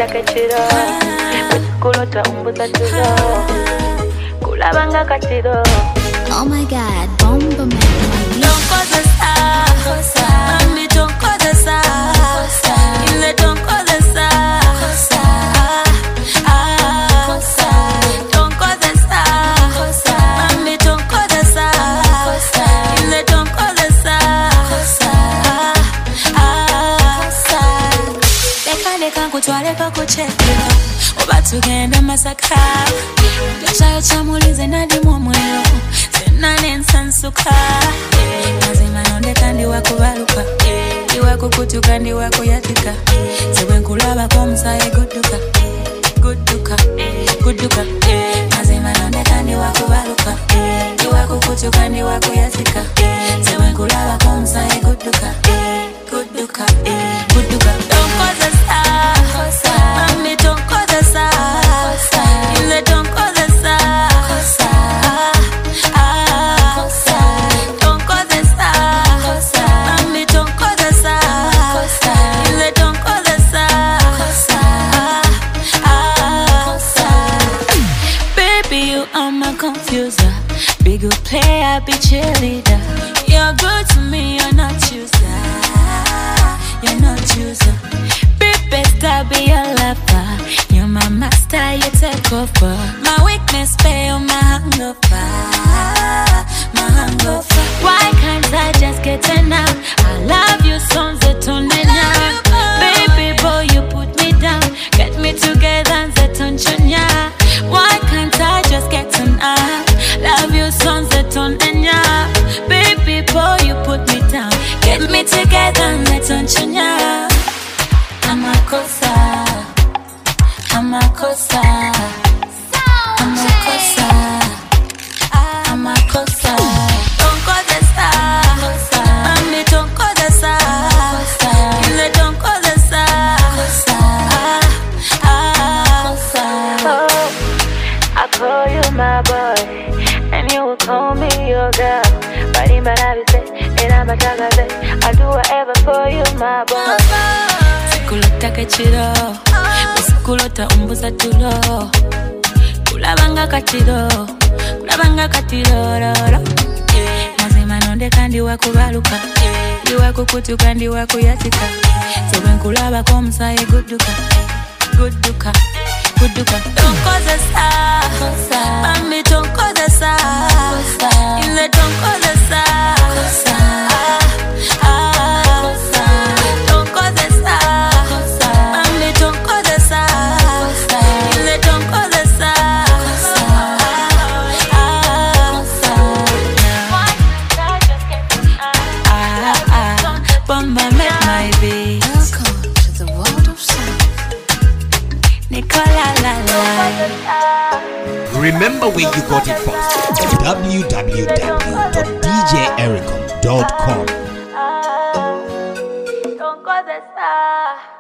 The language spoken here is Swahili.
takechiro kulota umbuza tulo kulabanga katiro. Oh my God, bomba man. Don't cause a star, mami don't cause a star, ile don't cause a star, don't cause a star, mami don't cause a star, ile don't cause a star. Leka kutwale pakuchekera, oba tugenda Masaka, ngeshayo chamulize nadi mwomwero. Nane sansuka mazima nonde kandi wakubaluka iwako kutuka ndi wako yatika sewe nkulaba ko musaye gudduka mazima nonde kandi wakubaluka iwako kutuka ndi wako yatika sewe nkulaba ko musaye gudduka don't cause a star mami don't cause a star ile don't cause a star. Confuser, be good player, be cheerleader. You're good to me, you're not chooser. You're not chooser. Be better, be a lover. You're my master, you take over. My weakness, pay on my hangover. Why can't I just get enough? I love you, songs that turn me down. Baby boy, you put me down. Get me together, that turn you. Why can't I just get enough? Love you, songs that turn enya. Baby boy, you put me down. Get me together, let's turn you. I'm a cosa. Don't call the star. Mami, don't call the star. You don't call the star. I call you my boy, and you will call me your girl. But in my life, and I'm a tagaze. I'll do whatever for you, my boy. Sikulota kachiro, sikulota umbuza tulo. Kulabanga katiro, roro. Mazima nonde kandi wakubaluka, iwako kutuka ndi wako yatika. Sewe nkulaba ko musaye gudduka. Don't cause a star, mami don't cause a star, ile don't cause a star, don't cause a star, mami don't cause a star, ile don't cause a star. Bomba met my beat. Welcome to the world of sound. Nicola la la. Remember where you got it from. www.djericom.com. Don't cause a star.